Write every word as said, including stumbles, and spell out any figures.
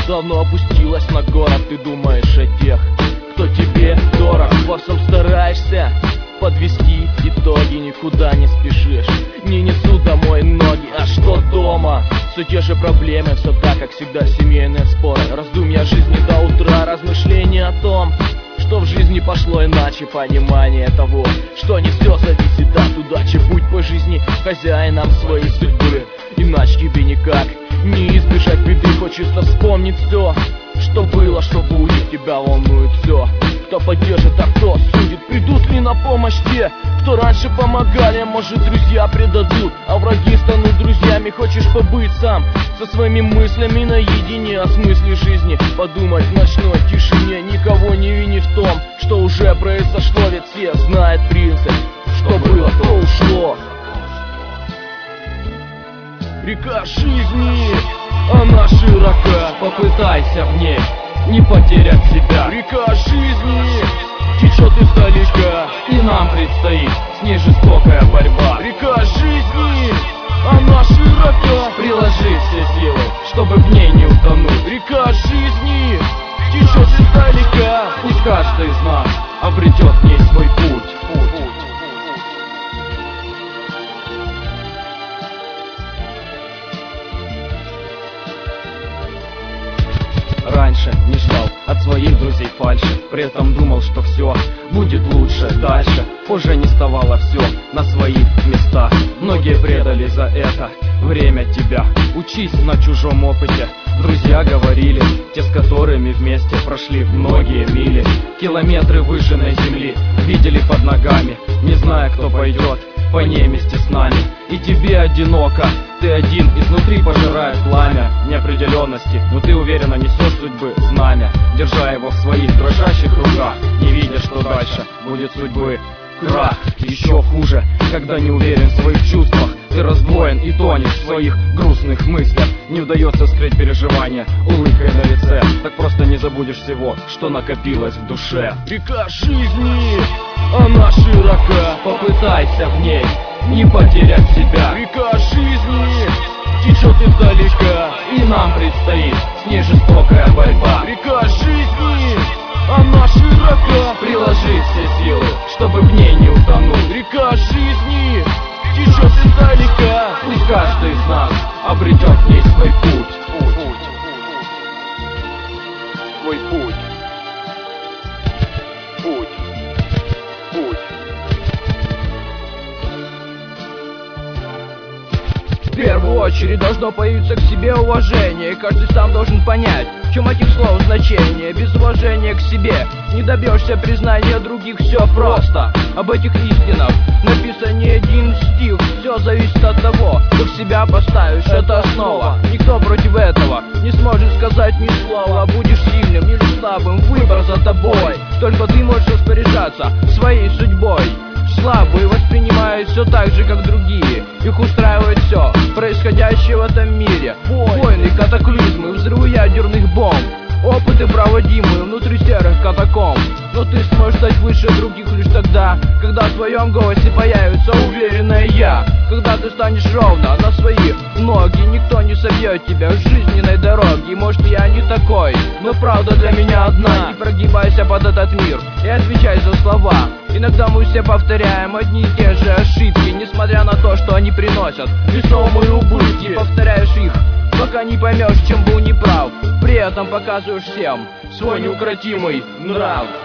давно опустилась на город. Ты думаешь о тех, кто тебе дорог. Во всем стараешься подвести итоги, никуда не спешишь, не несут домой ноги. А что дома? Все те же проблемы, все так, как всегда, семейные споры, раздумья жизни до утра, размышления о том, что в жизни пошло иначе, понимание того, что не все зависит от удачи. Будь по жизни хозяином своей судьбы, иначе тебе никак не избежать беды. Хочется вспомнить все, что было, что будет. Тебя волнует все, кто поддержит, а кто судит. Придут ли на помощь те, кто раньше помогали? Может, друзья предадут, а враги станут друзьями. Хочешь побыть сам со своими мыслями наедине о смысле жизни, подумать в ночной тишине, никого не вини в том, что уже произошло. Ведь все знают принцип: что было, то ушло. Река жизни, она широка, попытайся в ней не потерять себя. Река жизни течет издалека, и нам предстоит с ней жестокая борьба. Река жизни, она широка, приложи все силы, чтобы в ней не утонуть. Река жизни течет издалека, пусть каждый из нас обретет в ней свой путь. Раньше не ждал от своих друзей фальши, при этом думал, что все будет лучше дальше. Позже не вставало все на свои места. Многие предали за это время тебя. Учись на чужом опыте, друзья говорили, те, с которыми вместе прошли многие мили. Километры выжженной земли видели под ногами, не зная, кто пойдет по ней вместе с нами. И тебе одиноко, ты один, изнутри пожирает пламя неопределенности, но ты уверенно несешь судьбы знамя, держа его в своих дрожащих руках, не видя, что дальше будет судьбы крах. Еще хуже, когда не уверен в своих чувствах, ты раздвоен и тонешь в своих грустных мыслях. Не удается скрыть переживания улыбкой на лице, так просто не забудешь всего, что накопилось в душе. Река жизни, она широка, попытайся в ней не потерять себя. Река жизни течет издалека, и нам предстоит с ней жестокая борьба. Река жизни, она широка, приложи все силы, чтобы в ней не утонуть. Река жизни течет издалека, пусть каждый из нас обретет в ней свой путь. Путь. Свой путь. Путь. Путь. В первую очередь должно появиться к себе уважение, и каждый сам должен понять, в чем этих слов значение. Без уважения к себе не добьешься признания других, все просто. Об этих истинах написан не один стих. Все зависит от того, как себя поставишь, это основа. Никто против этого не сможет сказать ни слова. Будешь сильным или слабым, выбор за тобой. Только ты можешь распоряжаться своей судьбой. Слабые воспринимают все так же, как другие. Их устраивает все происходящее в этом мире. Войны, катаклизмы, взрывы ядерных бомб, опыты, проводимые внутри серых катакомб. Но ты сможешь стать выше других лишь тогда, когда в твоем голосе появится уверенное я. Когда ты станешь ровно на свои ноги, никто не собьет тебя с жизненной дороги. И может я не такой, но правда для меня одна. Не прогибайся под этот мир и отвечай за слова. Иногда мы все повторяем одни и те же ошибки, несмотря на то, что они приносят весомые убытки. Повторяешь их, пока не поймешь, чем был неправ. При этом показываешь всем свой неукротимый нрав.